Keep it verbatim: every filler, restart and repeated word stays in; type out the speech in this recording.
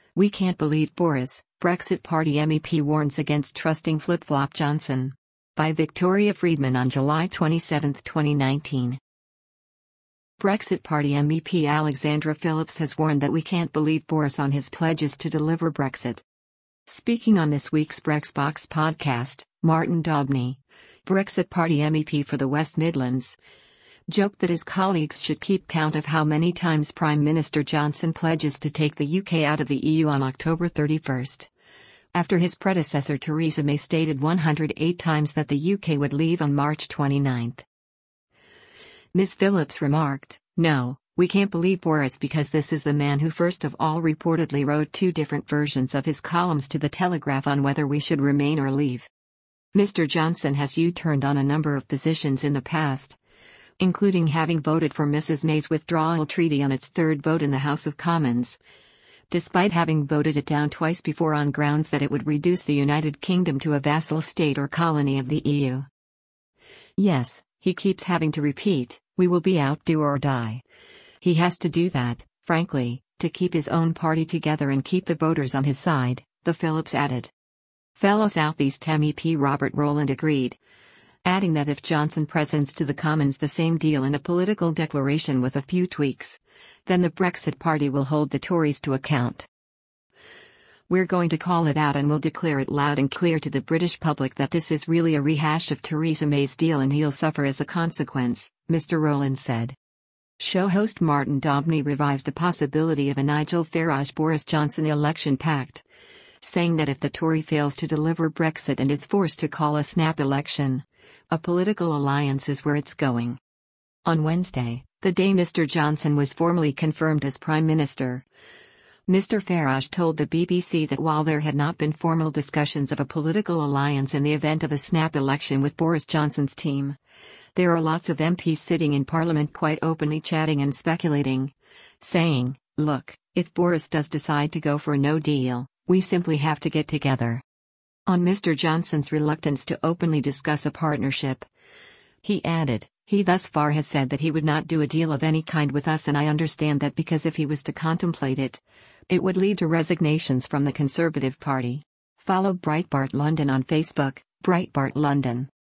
We can't believe Boris, Brexit Party M E P warns against trusting flip-flop Johnson. By Victoria Friedman on July twenty-seventh, twenty nineteen. Brexit Party M E P Alexandra Phillips has warned that we can't believe Boris on his pledges to deliver Brexit. Speaking on this week's Brexbox podcast, Martin Daubney, Brexit Party M E P for the West Midlands, joked that his colleagues should keep count of how many times Prime Minister Johnson pledges to take the U K out of the E U on October thirty-first. After his predecessor Theresa May stated one hundred eight times that the U K would leave on March twenty-ninth. Miz Phillips remarked, "No, we can't believe Boris because this is the man who first of all reportedly wrote two different versions of his columns to the Telegraph on whether we should remain or leave. Mister Johnson has U-turned on a number of positions in the past, including having voted for Missus May's withdrawal treaty on its third vote in the House of Commons, despite having voted it down twice before on grounds that it would reduce the United Kingdom to a vassal state or colony of the E U. Yes, he keeps having to repeat, we will be out do or die. He has to do that, frankly, to keep his own party together and keep the voters on his side," the Phillips added. Fellow South East M E P Robert Rowland agreed, adding that if Johnson presents to the Commons the same deal in a political declaration with a few tweaks, then the Brexit Party will hold the Tories to account. "We're going to call it out and we'll declare it loud and clear to the British public that this is really a rehash of Theresa May's deal and he'll suffer as a consequence," Mister Rowland said. Show host Martin Daubney revived the possibility of a Nigel Farage-Boris Johnson election pact, saying that if the Tory fails to deliver Brexit and is forced to call a snap election, a political alliance is where it's going. On Wednesday, the day Mister Johnson was formally confirmed as Prime Minister, Mister Farage told the B B C that while there had not been formal discussions of a political alliance in the event of a snap election with Boris Johnson's team, there are lots of M Ps sitting in Parliament quite openly chatting and speculating, saying, "Look, if Boris does decide to go for a no deal, we simply have to get together." On Mister Johnson's reluctance to openly discuss a partnership, he added, "He thus far has said that he would not do a deal of any kind with us, and I understand that because if he was to contemplate it, it would lead to resignations from the Conservative Party." Follow Breitbart London on Facebook, Breitbart London.